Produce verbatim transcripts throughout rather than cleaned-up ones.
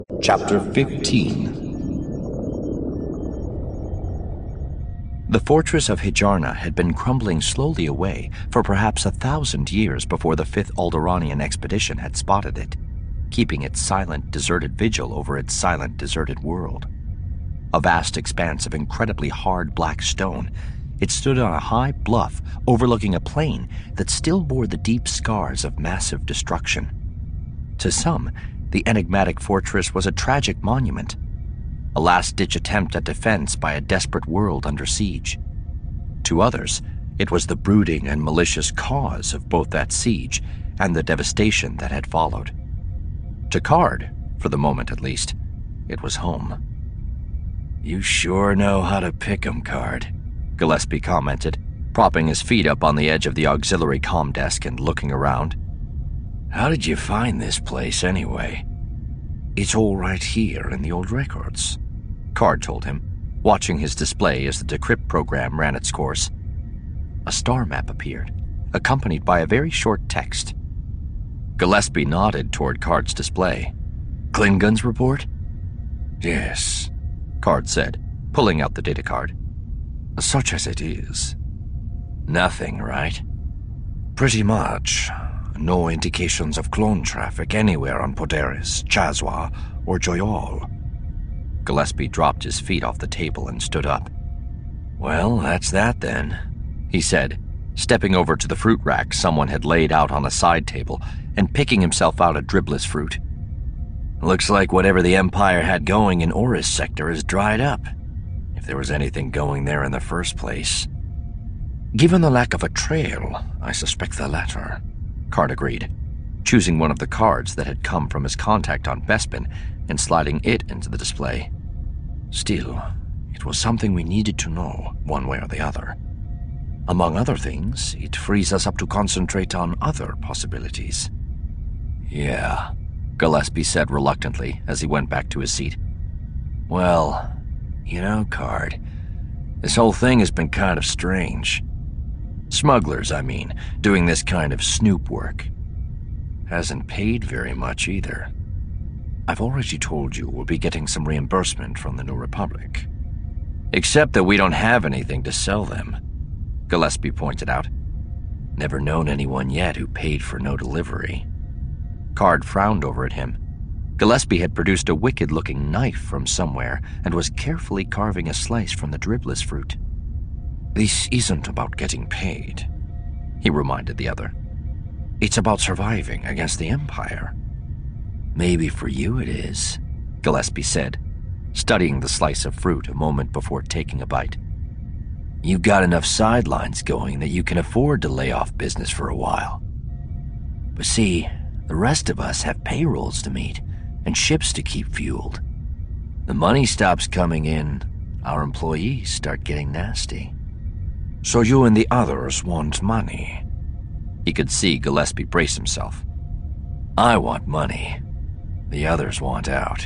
Chapter fifteen. The fortress of Hijarna had been crumbling slowly away for perhaps a thousand years before the Fifth Alderaanian expedition had spotted it, keeping its silent, deserted vigil over its silent, deserted world. A vast expanse of incredibly hard black stone, it stood on a high bluff overlooking a plain that still bore the deep scars of massive destruction. To some, the enigmatic fortress was a tragic monument, a last-ditch attempt at defense by a desperate world under siege. To others, it was the brooding and malicious cause of both that siege and the devastation that had followed. To Card, for the moment at least, it was home. "You sure know how to pick 'em, Card," Gillespie commented, propping his feet up on the edge of the auxiliary comm desk and looking around. "How did you find this place, anyway?" "It's all right here in the old records," Card told him, watching his display as the decrypt program ran its course. A star map appeared, accompanied by a very short text. Gillespie nodded toward Card's display. "Klingon's report?" "Yes," Card said, pulling out the data card. "Such as it is." "Nothing, right?" "Pretty much. No indications of clone traffic anywhere on Podaris, Chazwa, or Joyol." Gillespie dropped his feet off the table and stood up. "Well, that's that then," he said, stepping over to the fruit rack someone had laid out on a side table and picking himself out a dribless fruit. "Looks like whatever the Empire had going in Oris sector is dried up, if there was anything going there in the first place." "Given the lack of a trail, I suspect the latter," Card agreed, choosing one of the cards that had come from his contact on Bespin and sliding it into the display. "Still, it was something we needed to know, one way or the other. Among other things, it frees us up to concentrate on other possibilities." "Yeah," Gillespie said reluctantly as he went back to his seat. "Well, you know, Card, this whole thing has been kind of strange. Smugglers, I mean, doing this kind of snoop work. Hasn't paid very much either." "I've already told you we'll be getting some reimbursement from the New Republic." "Except that we don't have anything to sell them," Gillespie pointed out. "Never known anyone yet who paid for no delivery." Card frowned over at him. Gillespie had produced a wicked-looking knife from somewhere and was carefully carving a slice from the dribless fruit. "This isn't about getting paid," he reminded the other. "It's about surviving against the Empire." "Maybe for you it is," Gillespie said, studying the slice of fruit a moment before taking a bite. "You've got enough sidelines going that you can afford to lay off business for a while. But see, the rest of us have payrolls to meet and ships to keep fueled. The money stops coming in, our employees start getting nasty." "So you and the others want money?" He could see Gillespie brace himself. "I want money. The others want out."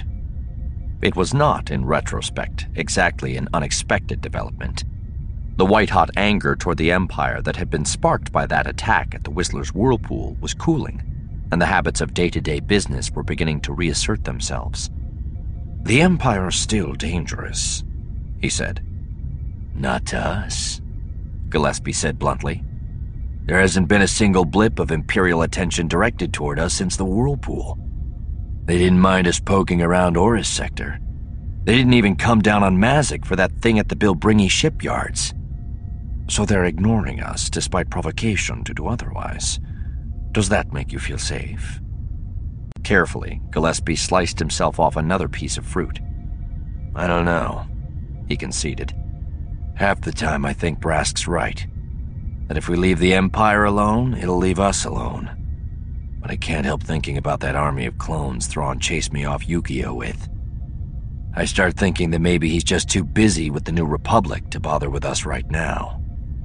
It was not, in retrospect, exactly an unexpected development. The white-hot anger toward the Empire that had been sparked by that attack at the Whistler's Whirlpool was cooling, and the habits of day-to-day business were beginning to reassert themselves. "The Empire's still dangerous," he said. "Not to us," Gillespie said bluntly. "There hasn't been a single blip of Imperial attention directed toward us since the Whirlpool. They didn't mind us poking around Oris sector. They didn't even come down on Mazik for that thing at the Bilbringi shipyards." "So they're ignoring us despite provocation to do otherwise. Does that make you feel safe?" Carefully, Gillespie sliced himself off another piece of fruit. "I don't know," he conceded. "Half the time I think Brask's right. That if we leave the Empire alone, it'll leave us alone. But I can't help thinking about that army of clones Thrawn chased me off Yukio with. I start thinking that maybe he's just too busy with the New Republic to bother with us right now."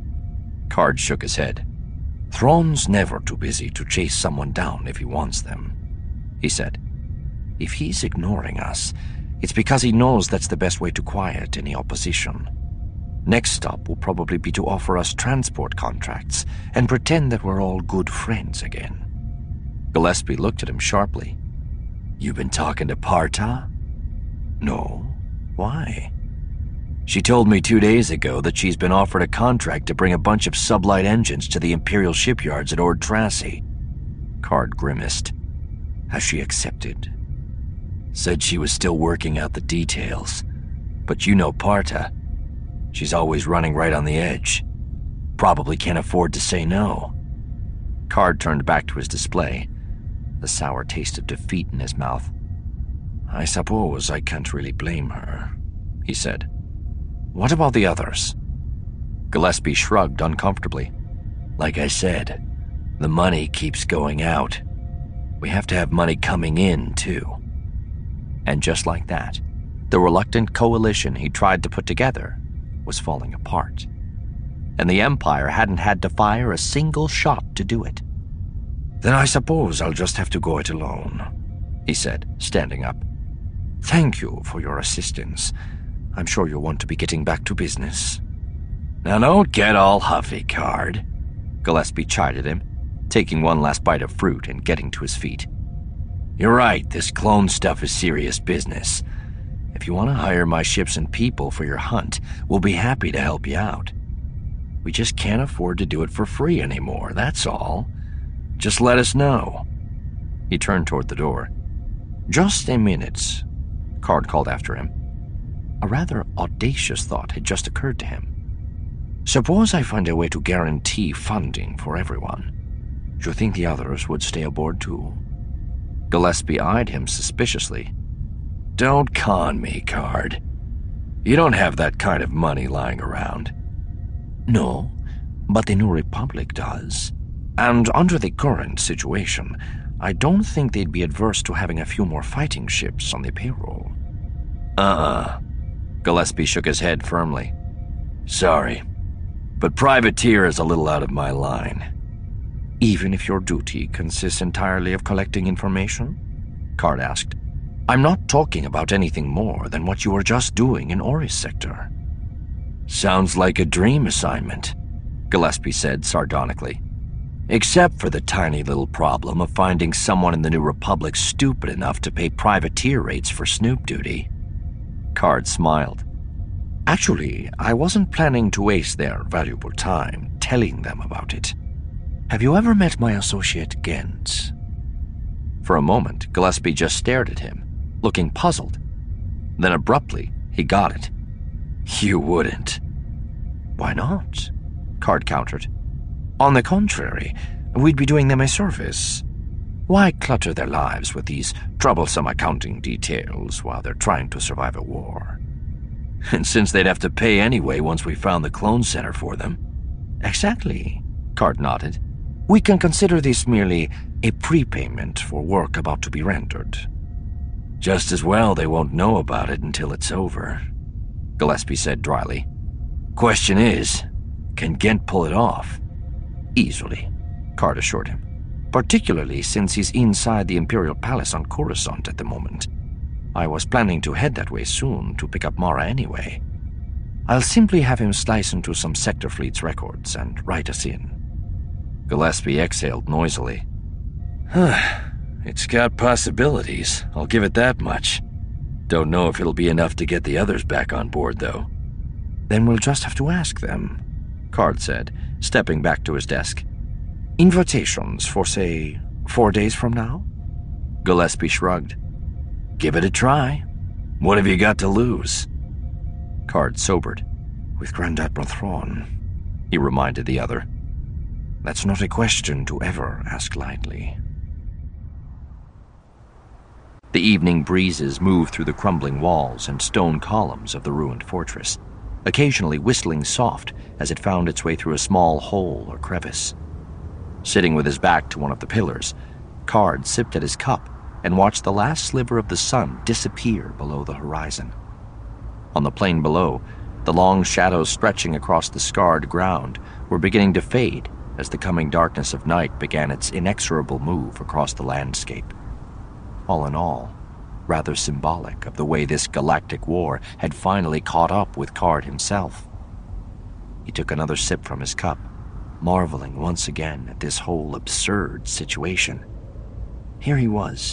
Card shook his head. "Thrawn's never too busy to chase someone down if he wants them," he said. "If he's ignoring us, it's because he knows that's the best way to quiet any opposition. Next stop will probably be to offer us transport contracts and pretend that we're all good friends again." Gillespie looked at him sharply. You been talking to Parta? No. Why? She told me two days ago that she's been offered a contract to bring a bunch of sublight engines to the Imperial shipyards at Ord Tracy. Card grimaced. Has she accepted? Said she was still working out the details. But you know Parta. She's always running right on the edge. Probably can't afford to say no. Card turned back to his display, the sour taste of defeat in his mouth. I suppose I can't really blame her, he said. What about the others? Gillespie shrugged uncomfortably. Like I said, the money keeps going out. We have to have money coming in, too. And just like that, the reluctant coalition he tried to put together was falling apart. And the Empire hadn't had to fire a single shot to do it. Then I suppose I'll just have to go it alone, he said, standing up. Thank you for your assistance. I'm sure you'll want to be getting back to business. Now don't get all huffy, Card, Gillespie chided him, taking one last bite of fruit and getting to his feet. You're right, this clone stuff is serious business. If you want to hire my ships and people for your hunt, we'll be happy to help you out. We just can't afford to do it for free anymore, that's all. Just let us know. He turned toward the door. Just a minute, Card called after him. A rather audacious thought had just occurred to him. Suppose I find a way to guarantee funding for everyone. Do you think the others would stay aboard too? Gillespie eyed him suspiciously. Don't con me, Card. You don't have that kind of money lying around. No, but the New Republic does. And under the current situation, I don't think they'd be adverse to having a few more fighting ships on the payroll. Uh-uh. Gillespie shook his head firmly. Sorry, but privateer is a little out of my line. Even if your duty consists entirely of collecting information? Card asked. I'm not talking about anything more than what you were just doing in Oris Sector. Sounds like a dream assignment, Gillespie said sardonically. Except for the tiny little problem of finding someone in the New Republic stupid enough to pay privateer rates for snoop duty. Card smiled. Actually, I wasn't planning to waste their valuable time telling them about it. Have you ever met my associate Gent? For a moment, Gillespie just stared at him, looking puzzled. Then abruptly, he got it. You wouldn't. Why not? Card countered. On the contrary, we'd be doing them a service. Why clutter their lives with these troublesome accounting details while they're trying to survive a war? And since they'd have to pay anyway once we found the clone center for them. Exactly, Card nodded. We can consider this merely a prepayment for work about to be rendered. Just as well they won't know about it until it's over, Gillespie said dryly. Question is, can Gent pull it off? Easily, Card assured him. Particularly since he's inside the Imperial Palace on Coruscant at the moment. I was planning to head that way soon to pick up Mara anyway. I'll simply have him slice into some Sector Fleet's records and write us in. Gillespie exhaled noisily. Huh, it's got possibilities, I'll give it that much. Don't know if it'll be enough to get the others back on board, though. Then we'll just have to ask them, Card said, stepping back to his desk. Invitations for, say, four days from now? Gillespie shrugged. Give it a try. What have you got to lose? Card sobered. With Grand Admiral Thrawn, he reminded the other. That's not a question to ever ask lightly. The evening breezes moved through the crumbling walls and stone columns of the ruined fortress, occasionally whistling soft as it found its way through a small hole or crevice. Sitting with his back to one of the pillars, Card sipped at his cup and watched the last sliver of the sun disappear below the horizon. On the plain below, the long shadows stretching across the scarred ground were beginning to fade as the coming darkness of night began its inexorable move across the landscape. All in all, rather symbolic of the way this galactic war had finally caught up with Card himself. He took another sip from his cup, marveling once again at this whole absurd situation. Here he was,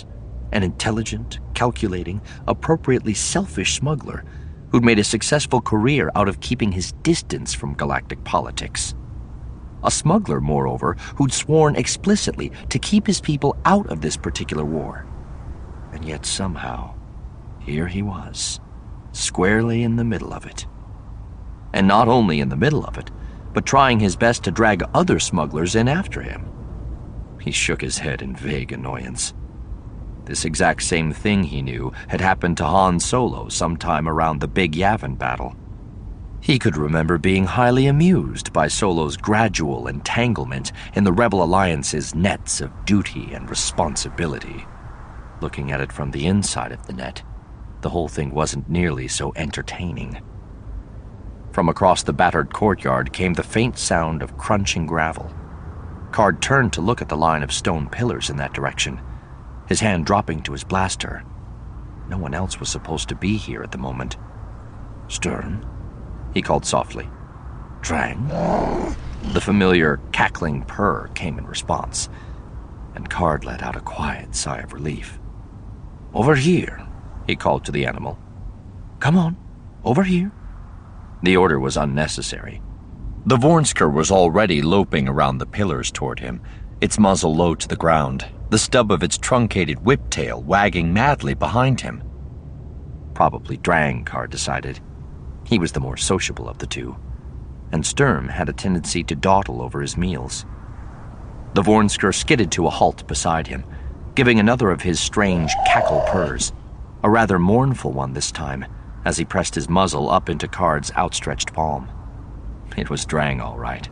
An intelligent, calculating, appropriately selfish smuggler who'd made a successful career out of keeping his distance from galactic politics. A smuggler, moreover, who'd sworn explicitly to keep his people out of this particular war. And yet somehow, here he was, squarely in the middle of it. And not only in the middle of it, but trying his best to drag other smugglers in after him. He shook his head in vague annoyance. This exact same thing, he knew, had happened to Han Solo sometime around the Big Yavin battle. He could remember being highly amused by Solo's gradual entanglement in the Rebel Alliance's nets of duty and responsibility. Looking at it from the inside of the net, the whole thing wasn't nearly so entertaining. From across the battered courtyard came the faint sound of crunching gravel. Card turned to look at the line of stone pillars in that direction, his hand dropping to his blaster. No one else was supposed to be here at the moment. "Stern?" he called softly. "Drang?" The familiar cackling purr came in response, and Card let out a quiet sigh of relief. "Over here," he called to the animal. "Come on, over here." The order was unnecessary. The Vornskr was already loping around the pillars toward him, its muzzle low to the ground, the stub of its truncated whiptail wagging madly behind him. Probably Drang, Card decided. He was the more sociable of the two, and Sturm had a tendency to dawdle over his meals. The Vornskr skidded to a halt beside him, giving another of his strange cackle purrs, a rather mournful one this time, as he pressed his muzzle up into Card's outstretched palm. It was Drang, all right.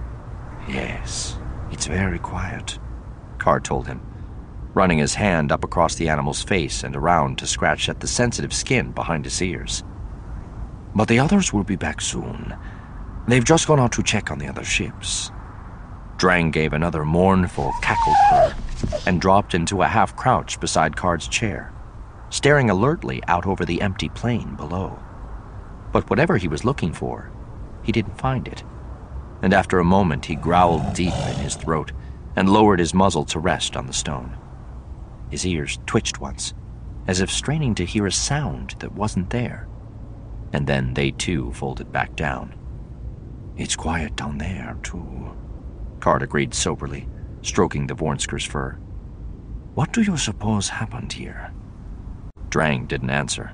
"Yes, it's very quiet," Card told him, running his hand up across the animal's face and around to scratch at the sensitive skin behind his ears. "But the others will be back soon. They've just gone out to check on the other ships." Drang gave another mournful cackle purr and dropped into a half-crouch beside Card's chair, staring alertly out over the empty plain below. But whatever he was looking for, he didn't find it, and after a moment he growled deep in his throat and lowered his muzzle to rest on the stone. His ears twitched once, as if straining to hear a sound that wasn't there, and then they too folded back down. "It's quiet down there, too," Card agreed soberly, stroking the Vornskr's fur. "What do you suppose happened here?" Drang didn't answer.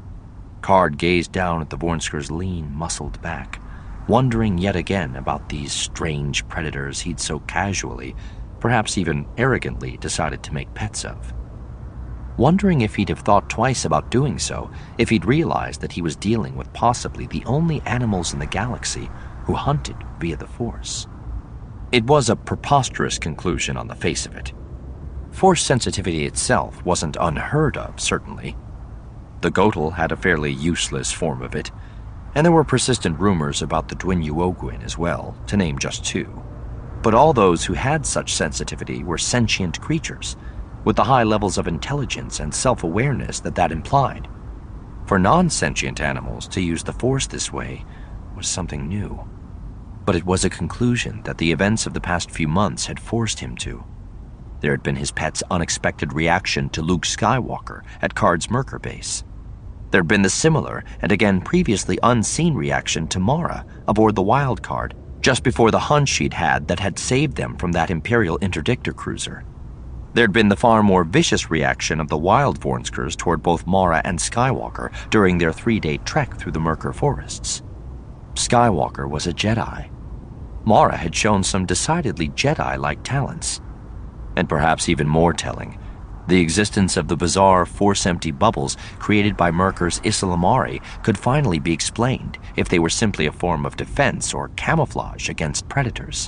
Card gazed down at the Vornskr's lean, muscled back, wondering yet again about these strange predators he'd so casually, perhaps even arrogantly, decided to make pets of. Wondering if he'd have thought twice about doing so if he'd realized that he was dealing with possibly the only animals in the galaxy who hunted via the Force. It was a preposterous conclusion on the face of it. Force sensitivity itself wasn't unheard of, certainly. The Gotal had a fairly useless form of it, and there were persistent rumors about the Dwin-Uogwin as well, to name just two. But all those who had such sensitivity were sentient creatures, with the high levels of intelligence and self-awareness that that implied. For non-sentient animals to use the Force this way was something new. But it was a conclusion that the events of the past few months had forced him to. There had been his pet's unexpected reaction to Luke Skywalker at Card's Merkur base. There had been the similar, and again previously unseen reaction to Mara aboard the Wild Card, just before the hunch she'd had that had saved them from that Imperial interdictor cruiser. There'd been the far more vicious reaction of the Wild Vornskrs toward both Mara and Skywalker during their three-day trek through the Merkur forests. Skywalker was a Jedi. Mara had shown some decidedly Jedi-like talents. And perhaps even more telling, the existence of the bizarre Force-empty bubbles created by Merkur's Ysalamari could finally be explained if they were simply a form of defense or camouflage against predators.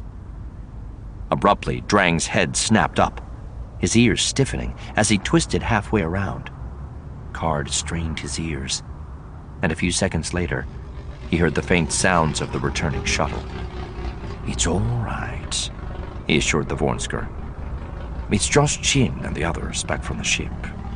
Abruptly, Drang's head snapped up, his ears stiffening as he twisted halfway around. Card strained his ears, and a few seconds later, he heard the faint sounds of the returning shuttle. "It's all right," he assured the Vornskr. "It's just Chin and the others back from the ship."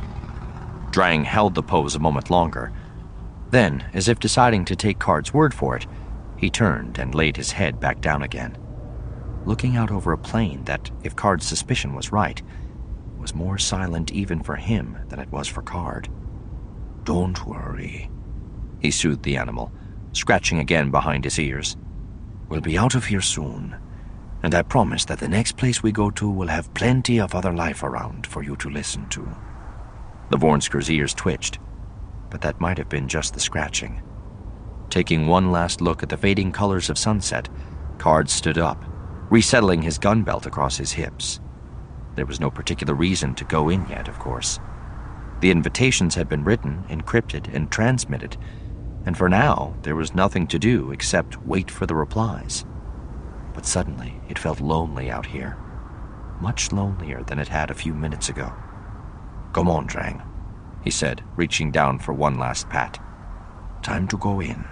Drang held the pose a moment longer. Then, as if deciding to take Card's word for it, he turned and laid his head back down again, looking out over a plain that, if Card's suspicion was right, was more silent even for him than it was for Card. Don't worry, he soothed the animal, scratching again behind his ears. We'll be out of here soon, and I promise that the next place we go to will have plenty of other life around for you to listen to. The Vornsker's ears twitched, but that might have been just the scratching. Taking one last look at the fading colors of sunset, Card stood up, resettling his gun belt across his hips. There was no particular reason to go in yet, of course. The invitations had been written, encrypted, and transmitted, and for now there was nothing to do except wait for the replies. But suddenly it felt lonely out here, much lonelier than it had a few minutes ago. Come on, Drang, he said, reaching down for one last pat. Time to go in.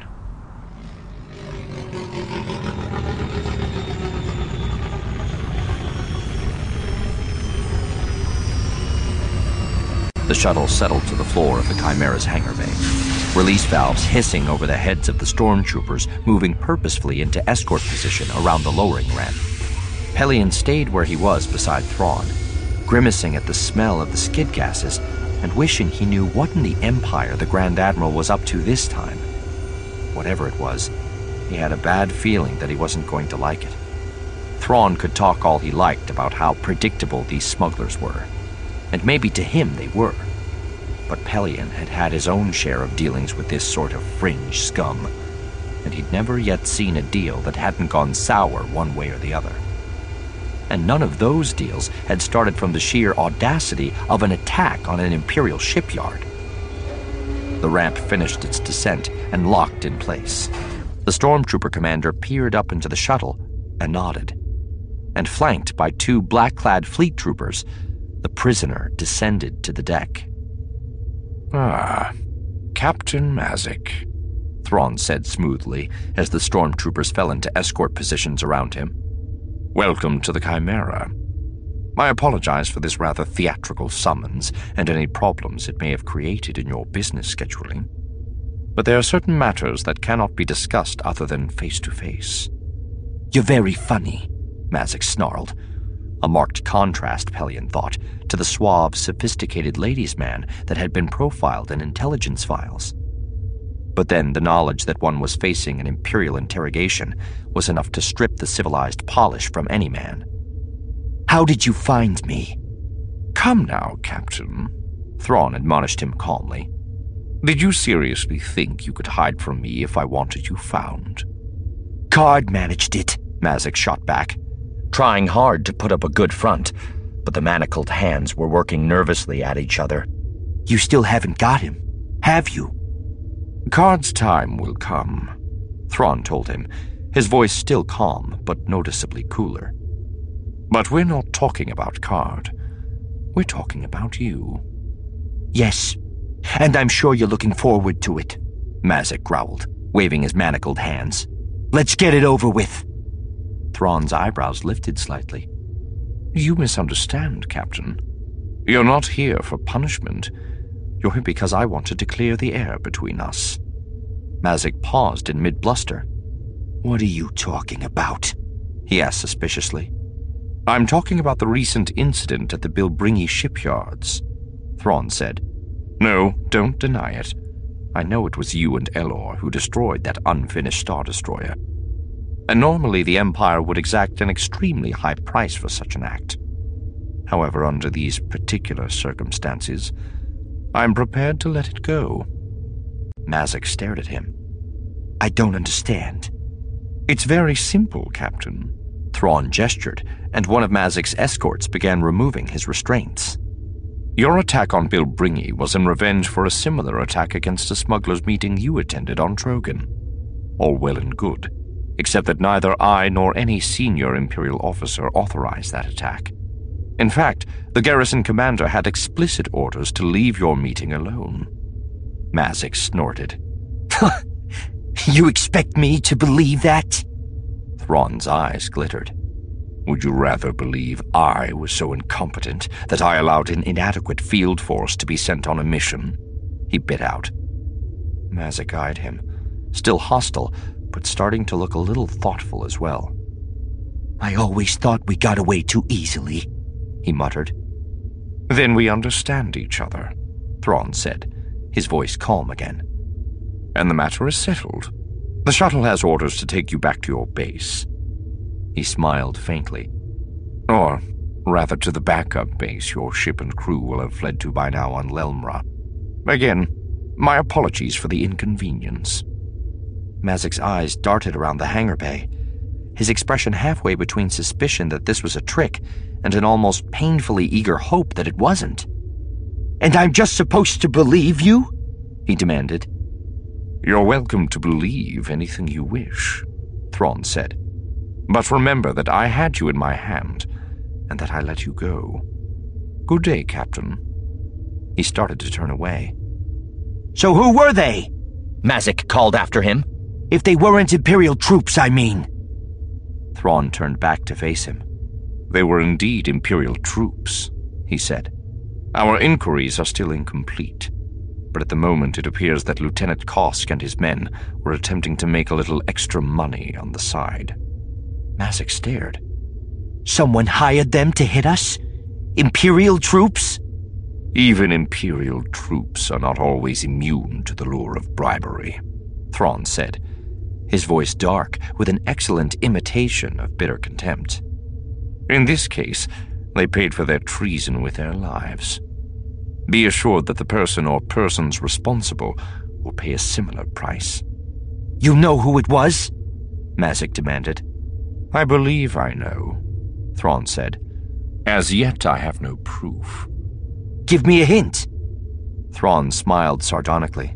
The shuttle settled to the floor of the Chimera's hangar bay, release valves hissing over the heads of the stormtroopers moving purposefully into escort position around the lowering ramp. Pelion stayed where he was beside Thrawn, grimacing at the smell of the skid gases and wishing he knew what in the Empire the Grand Admiral was up to this time. Whatever it was, he had a bad feeling that he wasn't going to like it. Thrawn could talk all he liked about how predictable these smugglers were, and maybe to him they were, but Pelion had had his own share of dealings with this sort of fringe scum, and he'd never yet seen a deal that hadn't gone sour one way or the other. And none of those deals had started from the sheer audacity of an attack on an Imperial shipyard. The ramp finished its descent and locked in place. The stormtrooper commander peered up into the shuttle and nodded, and flanked by two black-clad fleet troopers, the prisoner descended to the deck. Ah, Captain Mazik, Thrawn said smoothly as the stormtroopers fell into escort positions around him. Welcome to the Chimera. I apologize for this rather theatrical summons and any problems it may have created in your business scheduling. But there are certain matters that cannot be discussed other than face-to-face. You're very funny, Mazik snarled. A marked contrast, Pelion thought, to the suave, sophisticated ladies' man that had been profiled in intelligence files. But then the knowledge that one was facing an Imperial interrogation was enough to strip the civilized polish from any man. How did you find me? Come now, Captain, Thrawn admonished him calmly. Did you seriously think you could hide from me if I wanted you found? Card managed it, Mazik shot back, trying hard to put up a good front, but the manacled hands were working nervously at each other. You still haven't got him, have you? Card's time will come, Thrawn told him, his voice still calm but noticeably cooler. But we're not talking about Card. We're talking about you. Yes, and I'm sure you're looking forward to it, Mazik growled, waving his manacled hands. Let's get it over with. Thrawn's eyebrows lifted slightly. You misunderstand, Captain. You're not here for punishment. You're here because I wanted to clear the air between us. Mazik paused in mid-bluster. What are you talking about? He asked suspiciously. I'm talking about the recent incident at the Bilbringi shipyards, Thrawn said. No, don't deny it. I know it was you and Elor who destroyed that unfinished Star Destroyer. And normally the Empire would exact an extremely high price for such an act. However, under these particular circumstances, I'm prepared to let it go. Mazik stared at him. I don't understand. It's very simple, Captain. Thrawn gestured, and one of Mazik's escorts began removing his restraints. Your attack on Bilbringi was in revenge for a similar attack against a smuggler's meeting you attended on Trogan. All well and good, except that neither I nor any senior Imperial officer authorized that attack. In fact, the garrison commander had explicit orders to leave your meeting alone. Mazik snorted. You expect me to believe that? Thrawn's eyes glittered. Would you rather believe I was so incompetent that I allowed an inadequate field force to be sent on a mission? He bit out. Mazik eyed him, still hostile, but starting to look a little thoughtful as well. I always thought we got away too easily, he muttered. Then we understand each other, Thrawn said, his voice calm again. And the matter is settled. The shuttle has orders to take you back to your base. He smiled faintly. Or, rather, to the backup base your ship and crew will have fled to by now on Lelmra. Again, my apologies for the inconvenience. Mazik's eyes darted around the hangar bay, his expression halfway between suspicion that this was a trick and an almost painfully eager hope that it wasn't. And I'm just supposed to believe you? He demanded. You're welcome to believe anything you wish, Thrawn said. But remember that I had you in my hand, and that I let you go. Good day, Captain. He started to turn away. So who were they? Mazik called after him. If they weren't Imperial troops, I mean. Thrawn turned back to face him. They were indeed Imperial troops, he said. Our inquiries are still incomplete, but at the moment it appears that Lieutenant Kosk and his men were attempting to make a little extra money on the side. Mazik stared. Someone hired them to hit us? Imperial troops? Even Imperial troops are not always immune to the lure of bribery, Thrawn said, his voice dark with an excellent imitation of bitter contempt. In this case, they paid for their treason with their lives. Be assured that the person or persons responsible will pay a similar price. You know who it was? Mazik demanded. I believe I know, Thrawn said. As yet I have no proof. Give me a hint. Thrawn smiled sardonically.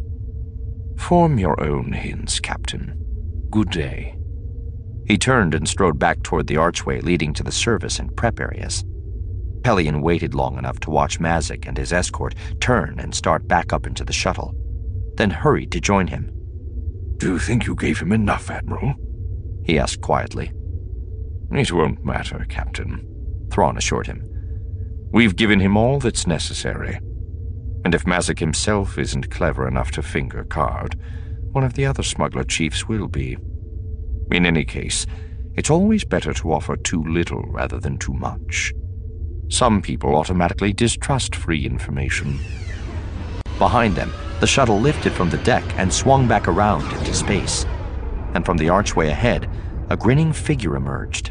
Form your own hints, Captain. Good day. He turned and strode back toward the archway leading to the service and prep areas. Pellaeon waited long enough to watch Mazik and his escort turn and start back up into the shuttle, then hurried to join him. Do you think you gave him enough, Admiral? He asked quietly. It won't matter, Captain, Thrawn assured him. We've given him all that's necessary. And if Mazik himself isn't clever enough to finger Card, one of the other smuggler chiefs will be. In any case, it's always better to offer too little rather than too much. Some people automatically distrust free information. Behind them, the shuttle lifted from the deck and swung back around into space. And from the archway ahead, a grinning figure emerged.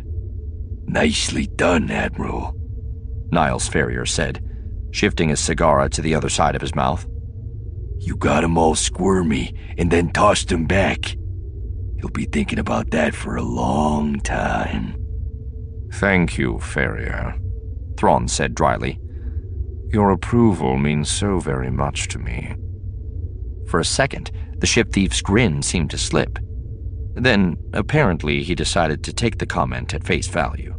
Nicely done, Admiral, Niles Ferrier said, shifting his cigar to the other side of his mouth. You got him all squirmy and then tossed him back. He'll be thinking about that for a long time. Thank you, Ferrier, Thrawn said dryly. Your approval means so very much to me. For a second, the ship thief's grin seemed to slip. Then, apparently, he decided to take the comment at face value.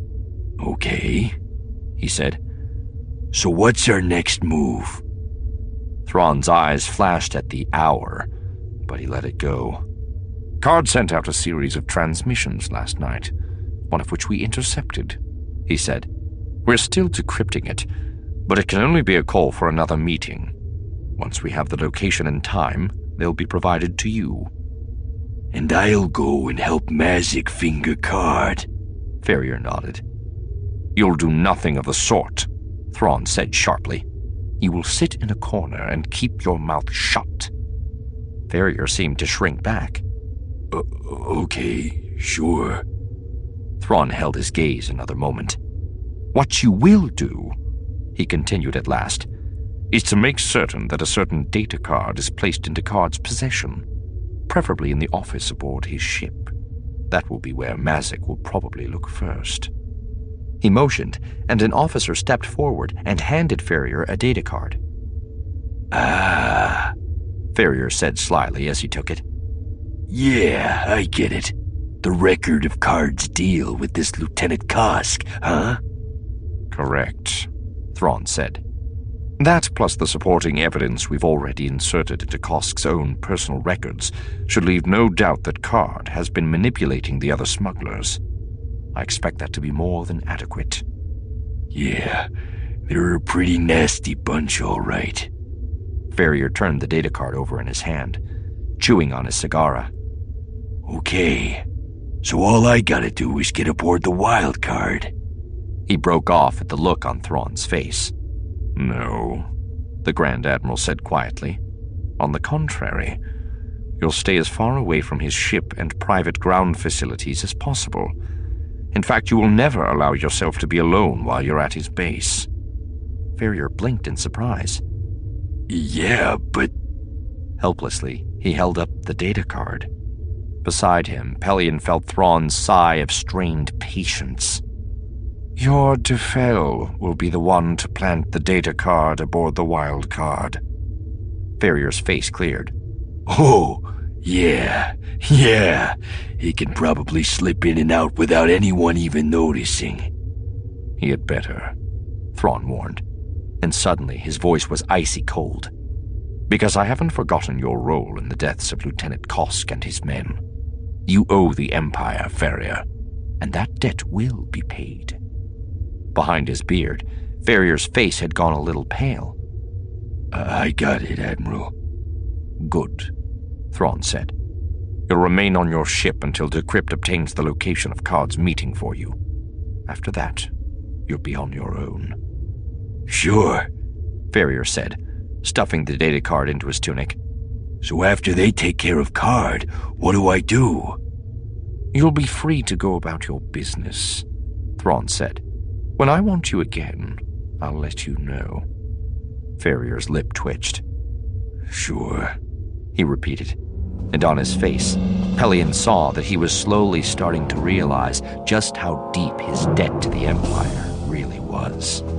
Okay, he said. So what's our next move? Thrawn's eyes flashed at the hour, but he let it go. Card sent out a series of transmissions last night, one of which we intercepted, he said. We're still decrypting it, but it can only be a call for another meeting. Once we have the location and time, they'll be provided to you. And I'll go and help Mazik finger Card, Ferrier nodded. You'll do nothing of the sort, Thrawn said sharply. You will sit in a corner and keep your mouth shut. Ferrier seemed to shrink back. Uh, okay, sure. Thrawn held his gaze another moment. What you will do, he continued at last, is to make certain that a certain data card is placed into Card's possession, preferably in the office aboard his ship. That will be where Mazik will probably look first. He motioned, and an officer stepped forward and handed Ferrier a data card. Ah, Ferrier said slyly as he took it. Yeah, I get it. The record of Card's deal with this Lieutenant Kosk, huh? Correct, Thrawn said. That, plus the supporting evidence we've already inserted into Kosk's own personal records, should leave no doubt that Card has been manipulating the other smugglers. I expect that to be more than adequate. Yeah, they're a pretty nasty bunch, all right. Ferrier turned the data card over in his hand, chewing on his cigar. Okay, so all I gotta do is get aboard the wild card. He broke off at the look on Thrawn's face. No, the Grand Admiral said quietly. On the contrary, you'll stay as far away from his ship and private ground facilities as possible. In fact, you will never allow yourself to be alone while you're at his base. Ferrier blinked in surprise. Yeah, but... Helplessly, he held up the data card. Beside him, Pelion felt Thrawn's sigh of strained patience. Your Defel will be the one to plant the data card aboard the wild card. Ferrier's face cleared. Oh, yeah, yeah. He can probably slip in and out without anyone even noticing. He had better, Thrawn warned, and suddenly his voice was icy cold. Because I haven't forgotten your role in the deaths of Lieutenant Kosk and his men. You owe the Empire, Ferrier, and that debt will be paid. Behind his beard, Ferrier's face had gone a little pale. I got it, Admiral. Good, Thrawn said. You'll remain on your ship until Decrypt obtains the location of Card's meeting for you. After that, you'll be on your own. Sure, Ferrier said, stuffing the data card into his tunic. So after they take care of Card, what do I do? You'll be free to go about your business, Thrawn said. When I want you again, I'll let you know. Ferrier's lip twitched. Sure, he repeated, and on his face, Pelion saw that he was slowly starting to realize just how deep his debt to the Empire really was.